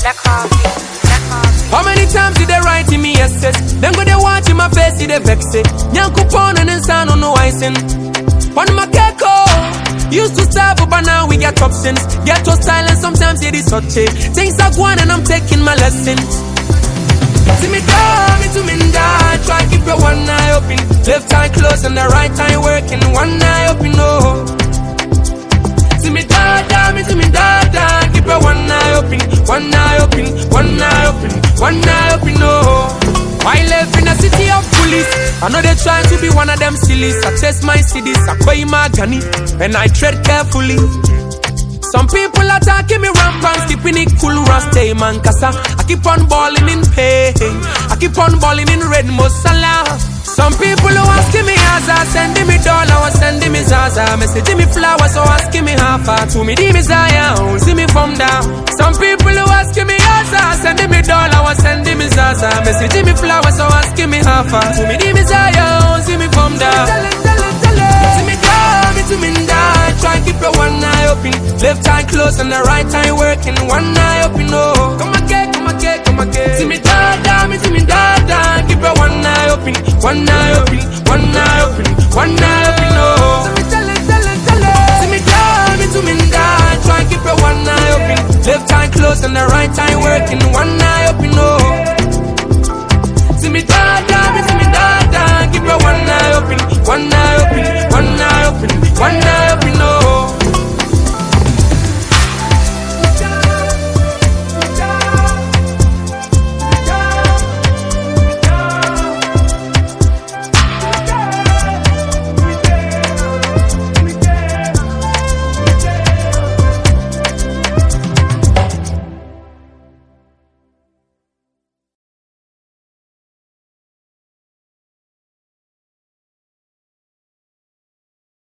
Black coffee. How many times did they write in me essays? Then go they watch in my face, see they vex it. Nyanku pon and then sound on no icing. On my gecko, used to starve, but now we get options. Get to style and sometimes it is such a things are going and I'm taking my lessons. See me down, me to me down. Try keep your one eye open. Left eye closed and the right eye working. One eye open, no. See me down, me to me down. Keep your one eye open. One eye open, one eye open, one eye open, no. I live in a city of police. I know they trying to be one of them sillies. I test my cities, I buy my gunny, and I tread carefully. Some people attacking me rampant, keeping it cool, stay man, cause I keep on balling in pain. I keep on balling in red musala. Some people who asking me Aza, sending me dollar, or sending me Zaza, messaging me flowers, or asking me how far to me, di me Zaya, see me from down. Some people who asking me Aza, sending me dollar, or sending me Zaza, messaging me flowers, or asking me how far to me, di me Zaya, see me from down. See me down, me to me down. Try keep your one eye open, left eye closed and the right eye working. One eye open, no. Come again, come again, come again. See me down, me to me down. Keep your one eye open, one eye open, one eye open, one eye open, no. See me down, me to me down. Try keep your one eye open, left eye closed and the right eye working. One eye open, no. See me down, me to me down. Keep your one eye open, one eye open, one eye open, one eye open, no.